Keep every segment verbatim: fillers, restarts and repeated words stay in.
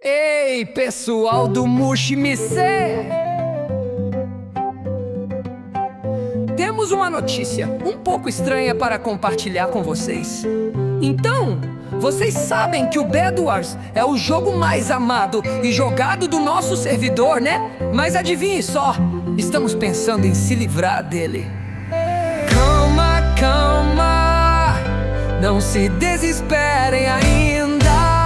Ei, pessoal do Mushimicê! Temos uma notícia um pouco estranha para compartilhar com vocês. Então, vocês sabem que o Bed Wars é o jogo mais amado e jogado do nosso servidor, né? Mas adivinhe só, estamos pensando em se livrar dele. Calma, calma, não se desesperem ainda.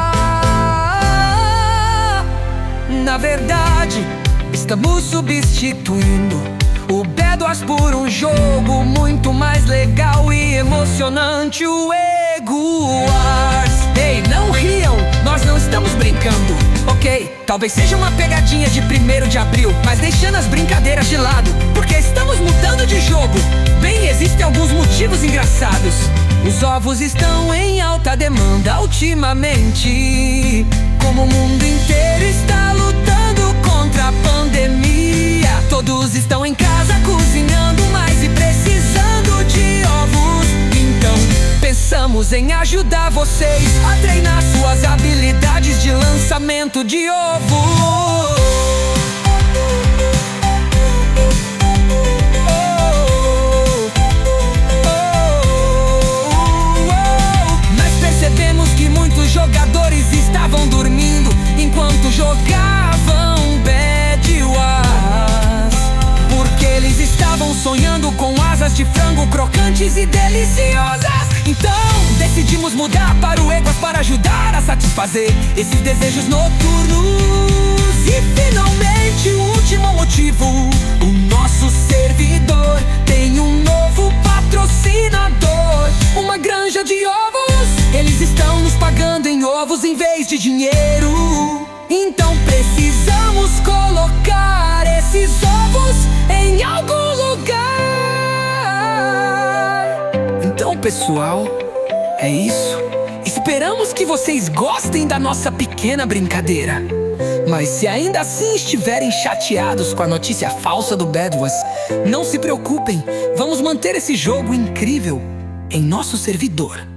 Na verdade, estamos substituindo o Bed Wars por um jogo muito mais legal e emocionante, o Ego Wars. Ei, não riam, nós não estamos brincando, ok? Talvez seja uma pegadinha de primeiro de abril, mas deixando as brincadeiras de lado, porque estamos mudando de jogo. Bem, existem alguns motivos engraçados. Os ovos estão em alta demanda ultimamente, como o mundo inteiro está lutando contra a pandemia. Todos estão em casa cozinhando mais e precisando de ovos. Então pensamos em ajudar vocês a treinar suas habilidades de lançamento de ovos. Jogadores estavam dormindo enquanto jogavam Bed Wars, porque eles estavam sonhando com asas de frango crocantes e deliciosas. Então decidimos mudar para o Ego Wars para ajudar a satisfazer esses desejos noturnos. E finalmente o último motivo: o nosso servidor tem um novo patrocinador, uma granja de ovos. Eles estão nos pagando em ovos em vez de dinheiro. Então precisamos colocar esses ovos em algum lugar. Então, pessoal, é isso. Esperamos que vocês gostem da nossa pequena brincadeira. Mas se ainda assim estiverem chateados com a notícia falsa do Bed Wars, não se preocupem, vamos manter esse jogo incrível em nosso servidor.